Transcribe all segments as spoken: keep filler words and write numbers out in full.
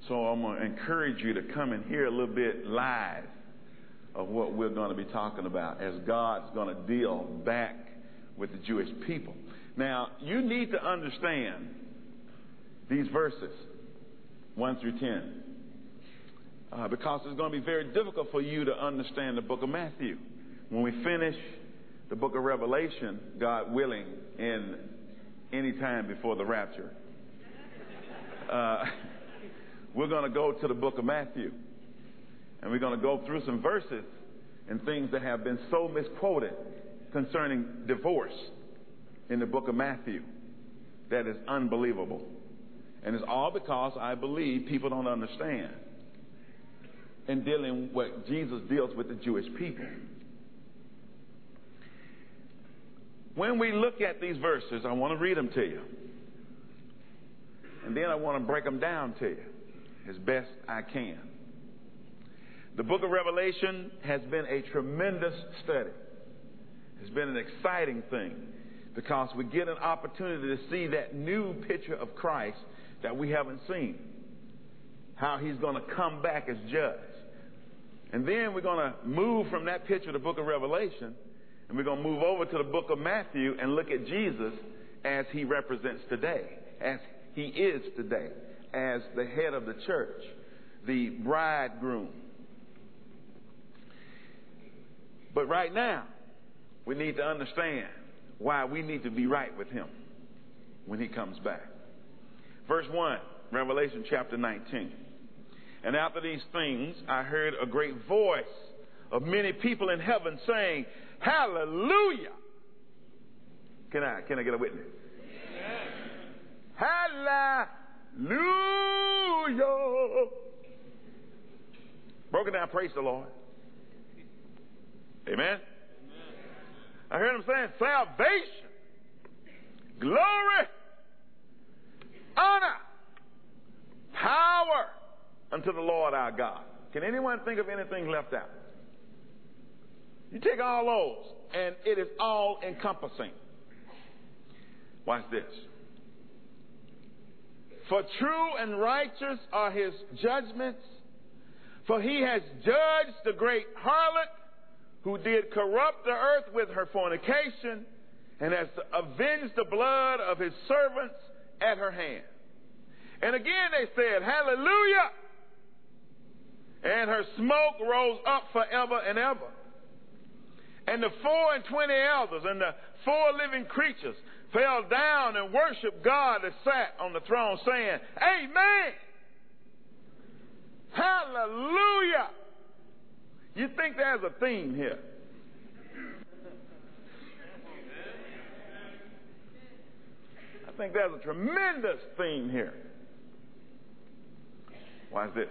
So I'm going to encourage you to come and hear a little bit live of what we're going to be talking about as God's going to deal back with the Jewish people. Now, you need to understand these verses, one through ten, uh, because it's going to be very difficult for you to understand the book of Matthew. When we finish the book of Revelation, God willing, in any time before the rapture, uh, we're going to go to the book of Matthew. And we're going to go through some verses and things that have been so misquoted concerning divorce in the book of Matthew that is unbelievable. And it's all because I believe people don't understand in dealing what Jesus deals with the Jewish people. When we look at these verses, I want to read them to you. And then I want to break them down to you as best I can. The book of Revelation has been a tremendous study. It's been an exciting thing because we get an opportunity to see that new picture of Christ that we haven't seen. How he's going to come back as judge. And then we're going to move from that picture of the book of Revelation, and we're going to move over to the book of Matthew and look at Jesus as he represents today, as he is today, as the head of the church, the bridegroom. But right now, we need to understand why we need to be right with him when he comes back. Verse one, Revelation chapter nineteen. And after these things, I heard a great voice of many people in heaven saying, Hallelujah! Can I, can I get a witness? Yes. Hallelujah! Broken down, praise the Lord. Amen? Amen. I heard him saying, salvation, glory, honor, power unto the Lord our God. Can anyone think of anything left out? You take all those, and it is all encompassing. Watch this. For true and righteous are his judgments, for he has judged the great harlot who did corrupt the earth with her fornication, and has avenged the blood of his servants at her hand. And again they said, Hallelujah! And her smoke rose up forever and ever. And the four and twenty elders and the four living creatures fell down and worshiped God that sat on the throne, saying, Amen! Hallelujah! You think there's a theme here? I think there's a tremendous theme here. Watch this.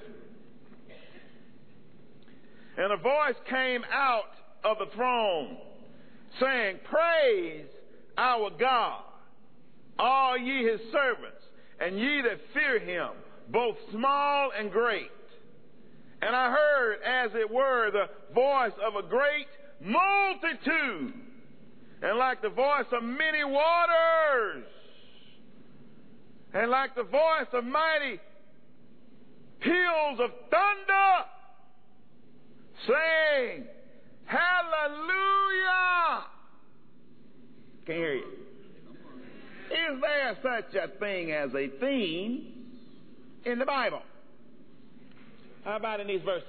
And a voice came out of the throne, saying, Praise our God, all ye his servants, and ye that fear him, both small and great. And I heard, as it were, the voice of a great multitude, and like the voice of many waters, and like the voice of mighty peals of thunder, saying, Hallelujah! Can't hear you. Is there such a thing as a theme in the Bible? How about in these verses?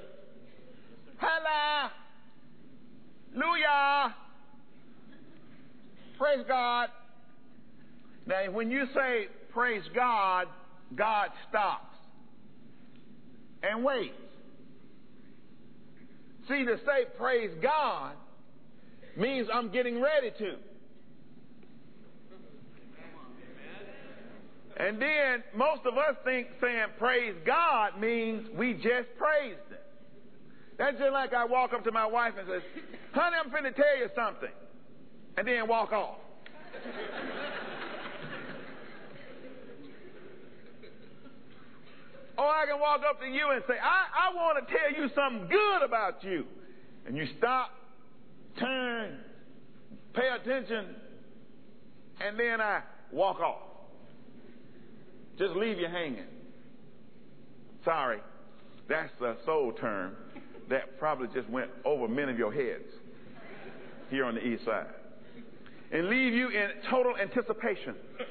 Hallelujah! Praise God. Now, when you say praise God, God stops and waits. See, to say praise God means I'm getting ready to. And then most of us think saying praise God means we just praised Him. That's just like I walk up to my wife and say, honey, I'm finna tell you something. And then walk off. Or I can walk up to you and say, I, I want to tell you something good about you. And you stop, turn, pay attention, and then I walk off. Just leave you hanging. Sorry, that's a soul term that probably just went over many of your heads here on the east side. And leave you in total anticipation.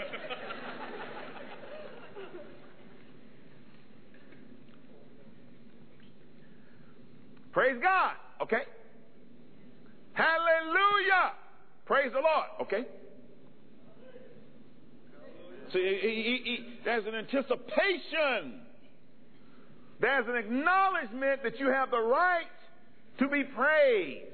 Praise God. Okay. Hallelujah. Praise the Lord. Okay. See, he, he, he, there's an anticipation. There's an acknowledgement that you have the right to be praised.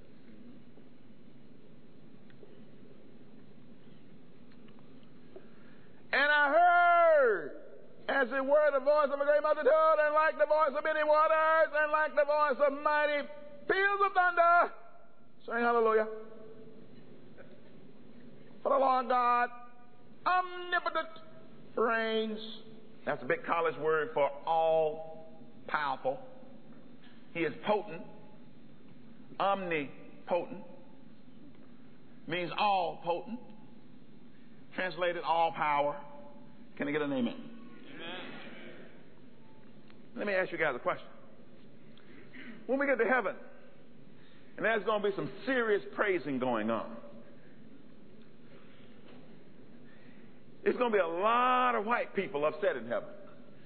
And I heard, as it were, the voice of a great multitude, and like the voice of many waters, and like the voice of mighty peals of thunder, saying hallelujah. For the Lord God, omnipotent, reigns. That's a big college word for all powerful. He is potent. Omnipotent means all potent. Translated, all power. Can I get an amen? Amen. Let me ask you guys a question. When we get to heaven, and there's going to be some serious praising going on, it's going to be a lot of white people upset in heaven.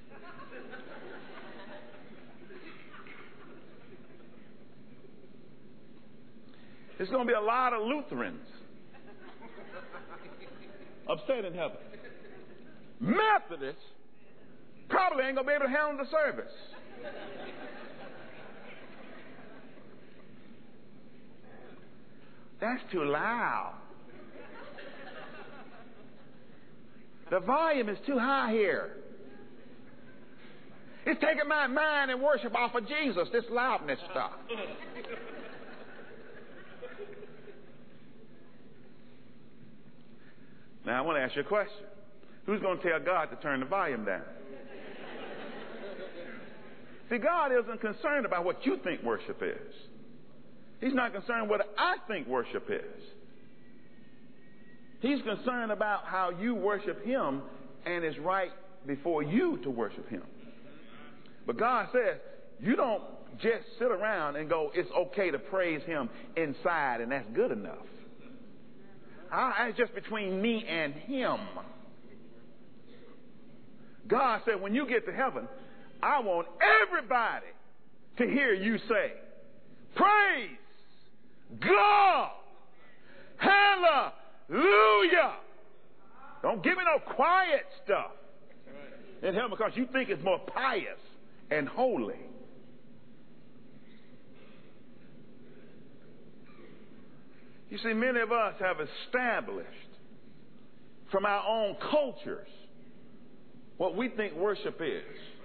There's going to be a lot of Lutherans upset in heaven. Methodists probably ain't going to be able to handle the service. That's too loud. The volume is too high here. It's taking my mind and worship off of Jesus, this loudness stuff. Now, I want to ask you a question. Who's going to tell God to turn the volume down? See, God isn't concerned about what you think worship is. He's not concerned what I think worship is. He's concerned about how you worship Him, and it's right before you to worship Him. But God says, you don't just sit around and go, it's okay to praise Him inside, and that's good enough. I, it's just between me and Him. God said, when you get to heaven, I want everybody to hear you say, praise God. Hallelujah. Don't give me no quiet stuff in heaven because you think it's more pious and holy. You see, many of us have established from our own cultures what we think worship is.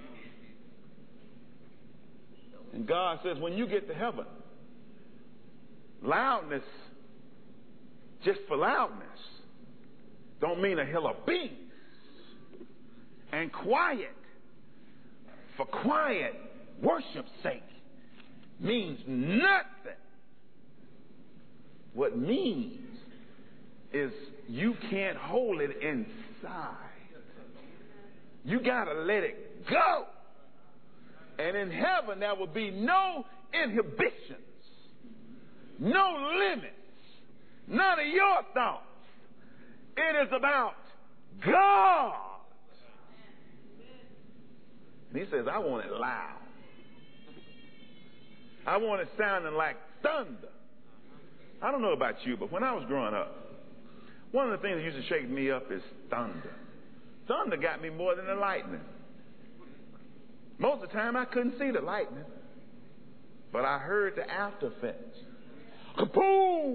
And God says, when you get to heaven, loudness, just for loudness, don't mean a hill of beans. And quiet, for quiet worship's sake, means nothing. What means is you can't hold it inside. You got to let it go. And in heaven, there will be no inhibitions, no limits, none of your thoughts. It is about God. And He says, I want it loud. I want it sounding like thunder. I don't know about you, but when I was growing up, one of the things that used to shake me up is thunder. Thunder got me more than the lightning. Most of the time, I couldn't see the lightning, but I heard the after effects. Kaboom!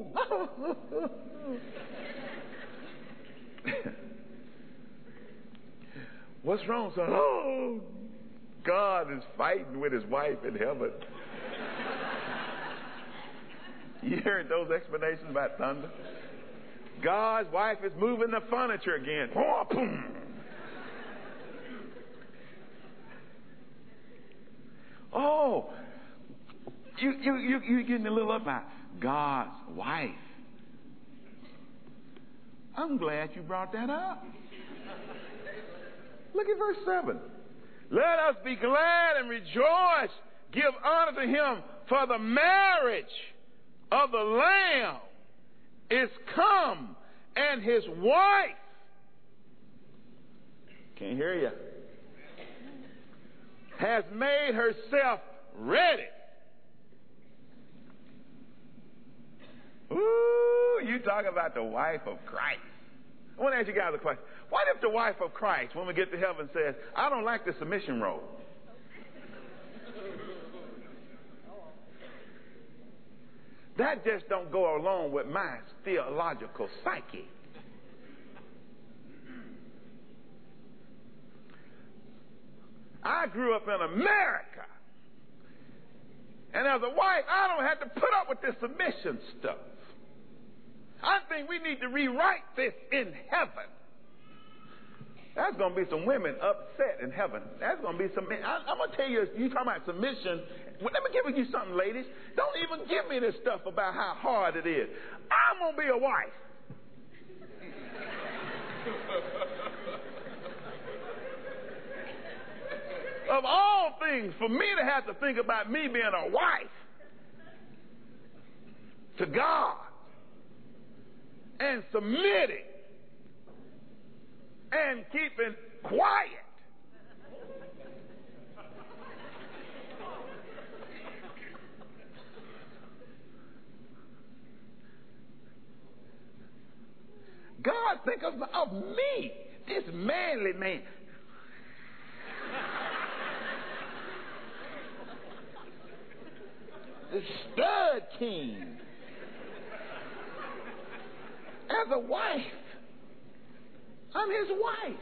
What's wrong, son? Oh, God is fighting with His wife in heaven. You heard those explanations about thunder? God's wife is moving the furniture again. Oh, you you you you getting a little up about God's wife. I'm glad you brought that up. Look at verse seven. Let us be glad and rejoice. Give honor to him, for the marriage of the Lamb is come, and his wife, can't hear you, has made herself ready. Ooh, you talk about the wife of Christ. I want to ask you guys a question. What if the wife of Christ, when we get to heaven, says, I don't like the submission role? That just don't go along with my theological psyche. I grew up in America. And as a wife, I don't have to put up with this submission stuff. I think we need to rewrite this in heaven. There's going to be some women upset in heaven. There's going to be some men. I, I'm going to tell you, you talking about submission. Well, let me give you something, ladies. Don't even give me this stuff about how hard it is. I'm going to be a wife. Of all things, for me to have to think about me being a wife to God and submitting and keeping quiet. God think of, of me, this manly man. The stud king. As a wife. I'm his wife.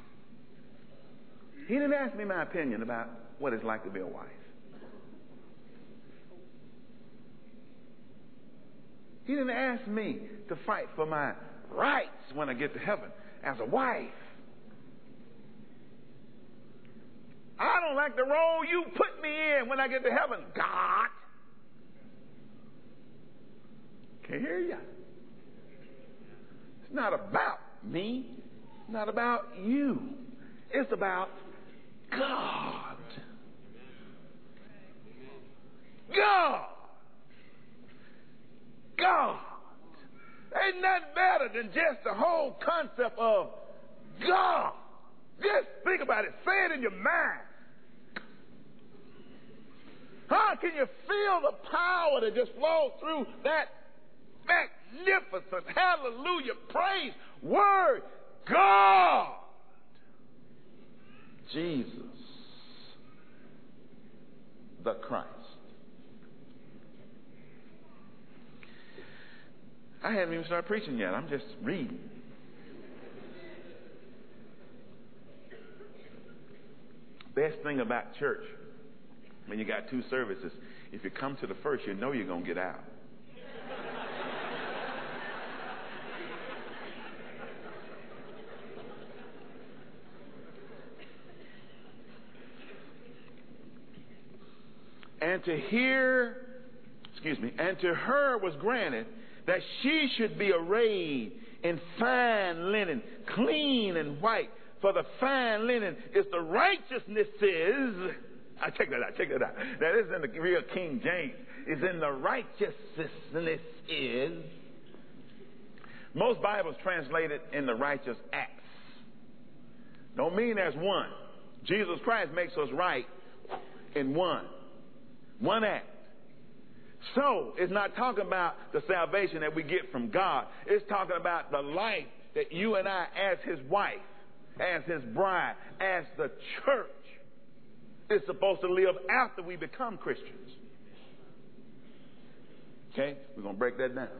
He didn't ask me my opinion about what it's like to be a wife. He didn't ask me to fight for my rights when I get to heaven as a wife. I don't like the role you put me in when I get to heaven, God. Can't hear you. It's not about me. It's not about you. It's about God. God. God. Ain't nothing better than just the whole concept of God. Just think about it. Say it in your mind. How can you feel the power that just flows through that magnificent, hallelujah, praise, word, God? Jesus, the Christ. I haven't even started preaching yet. I'm just reading. Best thing about church, when you got two services, if you come to the first, you know you're going to get out. And to hear, excuse me, and to her was granted that she should be arrayed in fine linen, clean and white. For the fine linen is the righteousnesses. I check that out, check that out. That is in the real King James. Is in the righteousness is. Most Bibles translate it in the righteous acts. Don't mean there's one. Jesus Christ makes us right in one. One act. So, it's not talking about the salvation that we get from God. It's talking about the life that you and I, as his wife, as his bride, as the church, is supposed to live after we become Christians. Okay? We're going to break that down.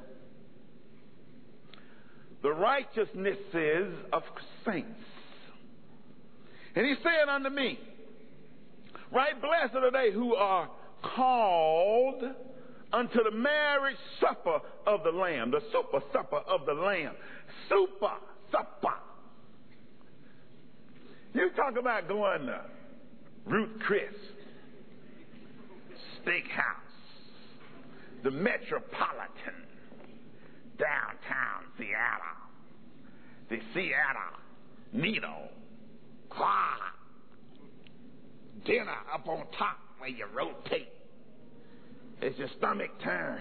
The righteousnesses of saints. And he said unto me, right blessed are they who are called unto the marriage supper of the Lamb. The super supper of the Lamb. Super supper. You talk about going to Ruth Chris, Steakhouse, the Metropolitan, downtown Seattle, the Seattle Needle, Claw, dinner up on top where you rotate as your stomach turns.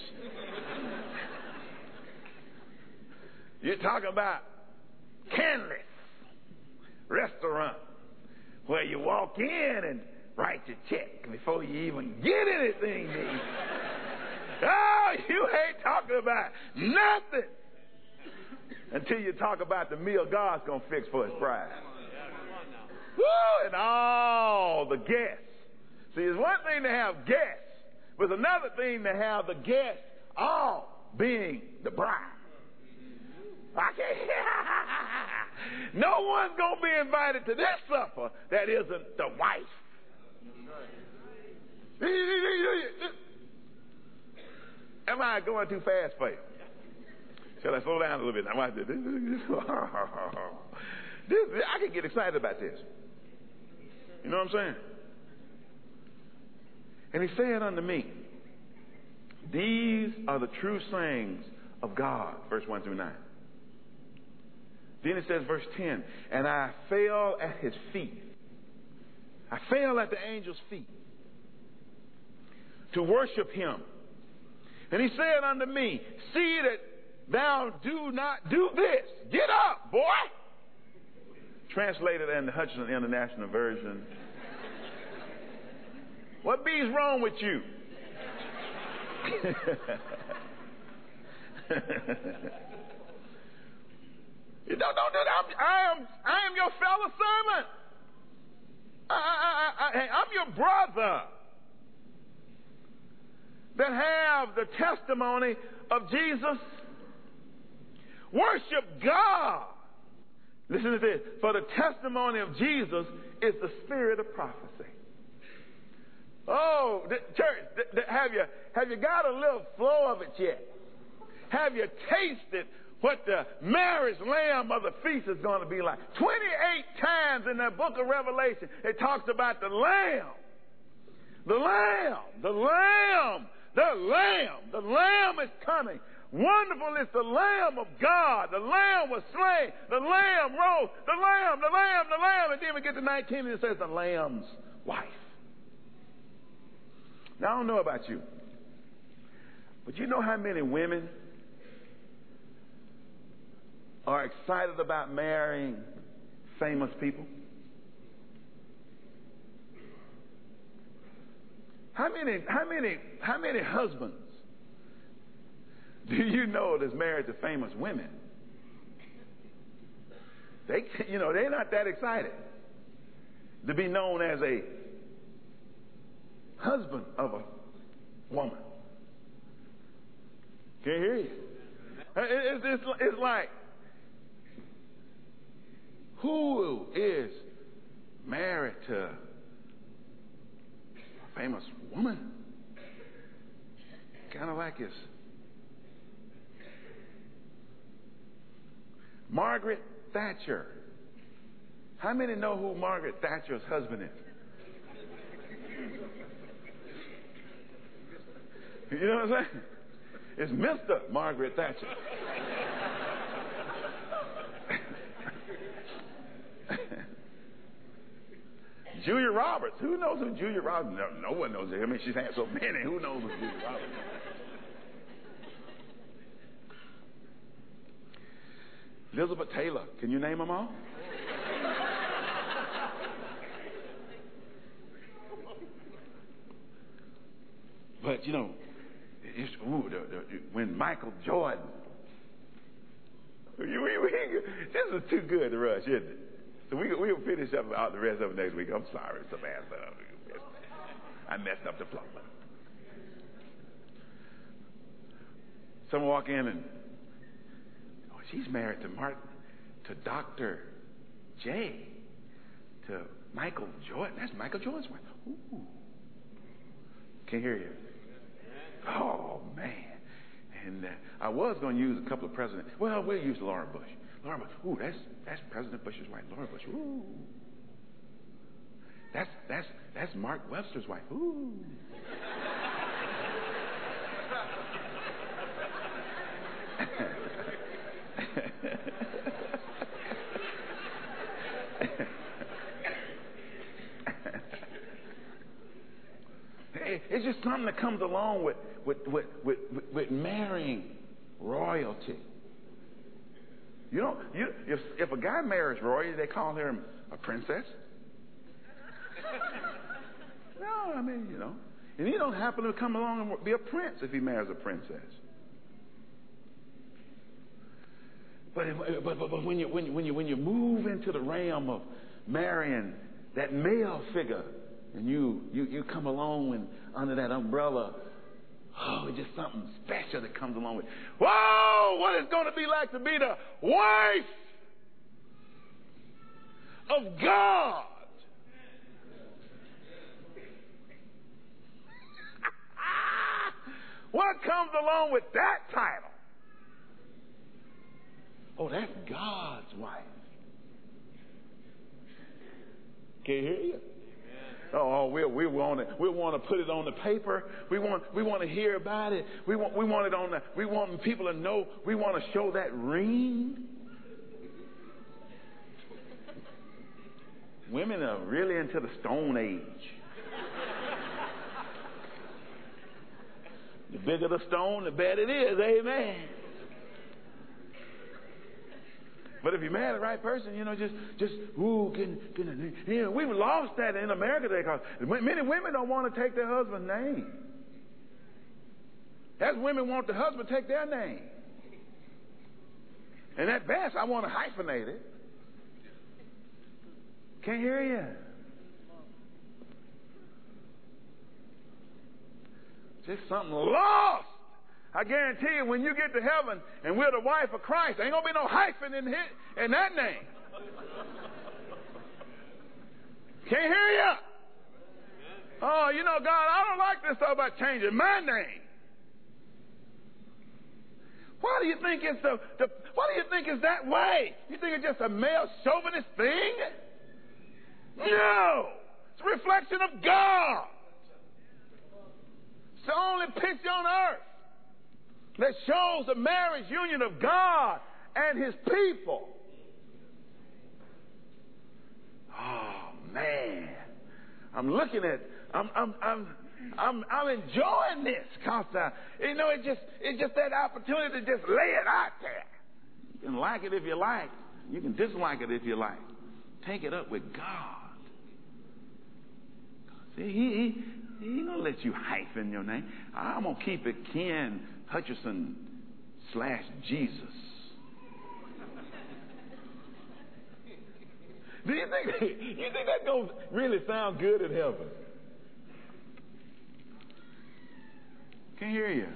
You talk about Canlis restaurant where you walk in and write your check before you even get anything to eat. Oh, you ain't talking about nothing until you talk about the meal God's going to fix for his bride. Woo, and all the guests. See, it's one thing to have guests, but it's another thing to have the guests all being the bride. I can't. No one's going to be invited to this supper that isn't the wife. Am I going too fast for you? Shall I slow down a little bit? Now, watch this. This, I can get excited about this. You know what I'm saying? And he said unto me, these are the true sayings of God. Verse one through nine. Then it says, verse ten, and I fell at his feet. I fell at the angel's feet to worship him. And he said unto me, see that thou do not do this. Get up, boy. Translated in the Hutchinson International Version. What be's wrong with you? You don't, don't do that. I'm, I am, I am your fellow servant. I, I, I, I, I'm your brother that have the testimony of Jesus. Worship God. Listen to this. For the testimony of Jesus is the spirit of prophecy. Oh, the, church, the, the, have you have you got a little flow of it yet? Have you tasted what the marriage lamb of the feast is going to be like? twenty-eight times in the book of Revelation, it talks about the lamb. The lamb, the lamb, the lamb, the lamb is coming. Wonderful is the Lamb of God. The Lamb was slain. The Lamb rose. The Lamb, the Lamb, the Lamb. And then we get to nineteen and it says the Lamb's wife. Now, I don't know about you, but you know how many women are excited about marrying famous people? How many, how many, how many husbands do you know that's married to famous women? They, you know, they're not that excited to be known as a husband of a woman. Can't hear you. It's, it's, it's like, who is married to a famous woman? Kind of like his Margaret Thatcher. How many know who Margaret Thatcher's husband is? You know what I'm saying? It's Mister Margaret Thatcher. Julia Roberts. Who knows who Julia Roberts is? No, no one knows her. I mean, she's had so many. Who knows who Julia Roberts is? Elizabeth Taylor. Can you name them all? But, you know, it's, ooh, the, the, when Michael Jordan. We, we, we, this is too good to rush, isn't it? So we, we'll finish up out the rest of it next week. I'm sorry, Samantha. I messed up the flow. Someone walk in and, oh, she's married to Mark, to Doctor J, to Michael Jordan. That's Michael Jordan's wife. Ooh. Can't hear you. Oh, man. And uh, I was going to use a couple of presidents. Well, we'll use Laura Bush. Laura Bush. Ooh, that's that's President Bush's wife. Laura Bush. Ooh. That's that's that's Mark Webster's wife. Ooh. it's just something that comes along with, with, with, with, with, with marrying royalty. You know, you, if, if a guy marries royalty, they call him a princess. No, I mean, you know. And he don't happen to come along and be a prince if he marries a princess. But, but, but, but when, you, when, you, when, you, when you move into the realm of marrying that male figure, and you, you, you come along and under that umbrella, oh, it's just something special that comes along with it. Whoa, what it's going to be like to be the wife of God. What comes along with that title? Oh, that's God's wife. Can you hear you? Oh, we we want to we want to put it on the paper. We want we want to hear about it. We want we want it on the we want people to know. We want to show that ring. Women are really into the Stone Age. The bigger the stone, the better it is. Amen. But if you marry the right person, you know, just, just, ooh, getting, getting, you know, we've lost that in America today because many women don't want to take their husband's name. As women want the husband to take their name. And at best, I want to hyphenate it. Can't hear you. Just something lost. I guarantee you, when you get to heaven and we're the wife of Christ, ain't going to be no hyphen in, his, in that name. Can't hear you. Oh, you know, God, I don't like this stuff about changing my name. Why do you think it's the, the why do you think it's that way? You think it's just a male chauvinist thing? No. It's a reflection of God. It's the only picture on earth that shows the marriage union of God and His people. Oh man, I'm looking at, I'm, I'm, I'm, I'm, I'm enjoying this because uh, you know it just, it's just that opportunity to just lay it out there. You can like it if you like, you can dislike it if you like. Take it up with God. See, He, He, He gonna let you hyphen your name. I'm gonna keep it Ken Hutcherson slash Jesus. Do you think you think that's gonna really sound good in heaven? Can't hear you.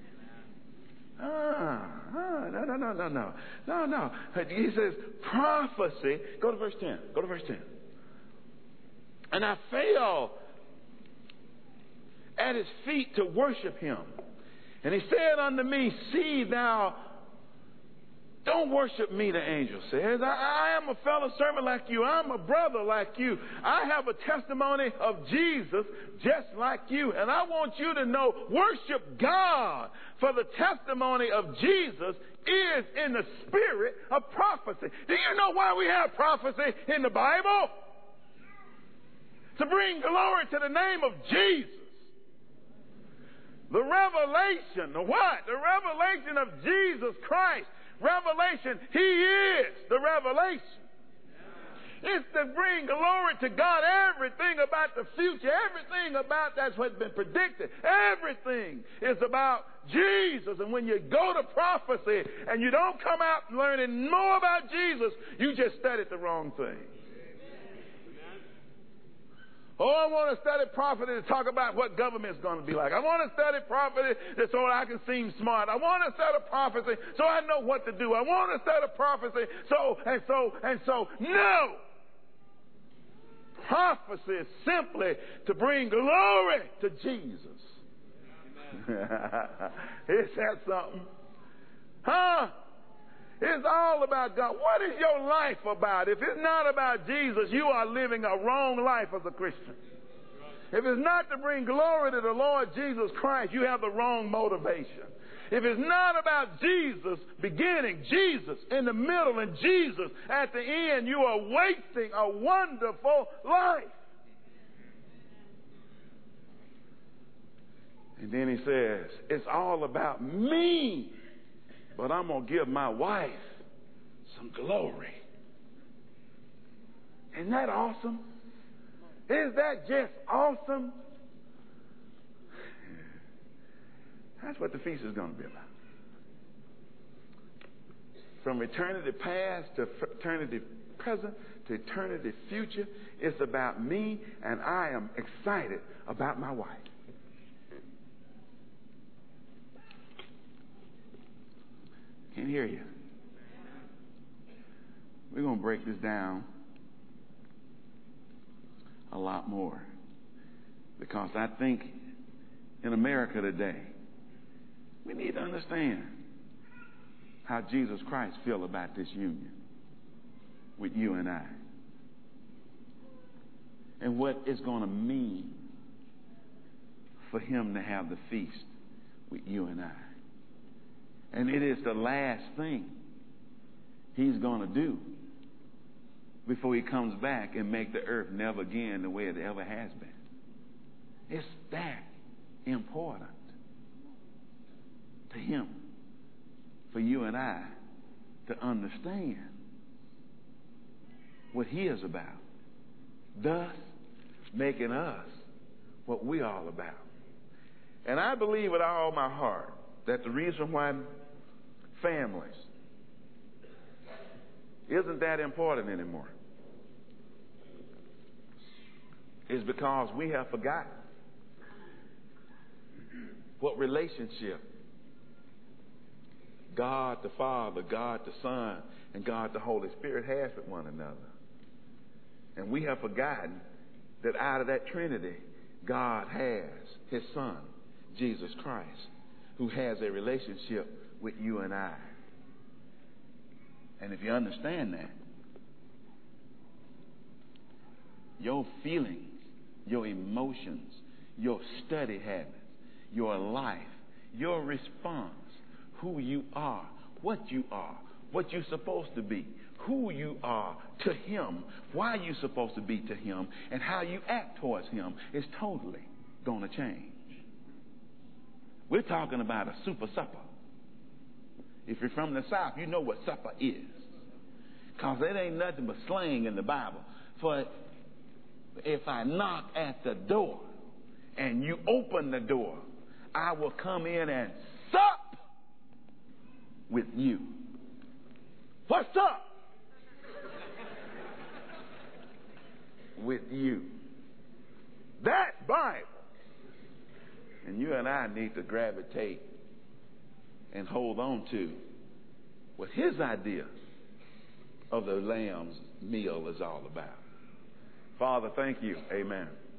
Ah, ah, no, no, no, no, no, no, no. He says prophecy. Go to verse ten. Go to verse ten. And I fell at His feet to worship Him. And He said unto me, see thou, don't worship me, the angel says. I, I am a fellow servant like you. I'm a brother like you. I have a testimony of Jesus just like you. And I want you to know, worship God. For the testimony of Jesus is in the spirit of prophecy. Do you know why we have prophecy in the Bible? To bring glory to the name of Jesus. The revelation, the what? The revelation of Jesus Christ. Revelation, He is the revelation. It's to bring glory to God. Everything about the future, everything about that's what's been predicted, everything is about Jesus. And when you go to prophecy and you don't come out learning more about Jesus, you just studied the wrong thing. Oh, I want to study prophecy to talk about what government's going to be like. I want to study prophecy so I can seem smart. I want to study prophecy so I know what to do. I want to study prophecy so and so and so. No! Prophecy is simply to bring glory to Jesus. Is that something? Huh? It's all about God. What is your life about? If it's not about Jesus, you are living a wrong life as a Christian. If it's not to bring glory to the Lord Jesus Christ, you have the wrong motivation. If it's not about Jesus beginning, Jesus in the middle, and Jesus at the end, you are wasting a wonderful life. And then he says, it's all about me, but I'm going to give my wife some glory. Isn't that awesome? Is that just awesome? That's what the feast is going to be about. From eternity past to eternity present to eternity future, it's about me, and I am excited about my wife. Can't hear you. We're going to break this down a lot more, because I think in America today, we need to understand how Jesus Christ feels about this union with you and I, and what it's going to mean for him to have the feast with you and I. And it is the last thing he's going to do before he comes back and make the earth never again the way it ever has been. It's that important to him for you and I to understand what he is about, thus making us what we're all about. And I believe with all my heart that the reason why families isn't that important anymore is because we have forgotten what relationship God the Father, God the Son, and God the Holy Spirit has with one another. And we have forgotten that out of that Trinity, God has his Son, Jesus Christ, who has a relationship with you and I. And if you understand that, your feelings, your emotions, your study habits, your life, your response, who you are, what you are, what you're supposed to be, who you are to him, why you're supposed to be to him, and how you act towards him is totally going to change. We're talking about a super supper. If you're from the South, you know what supper is. Because it ain't nothing but slang in the Bible. For if I knock at the door and you open the door, I will come in and sup with you. What's up? With you. That Bible. And you and I need to gravitate and hold on to what his idea of the lamb's meal is all about. Father, thank you. Amen.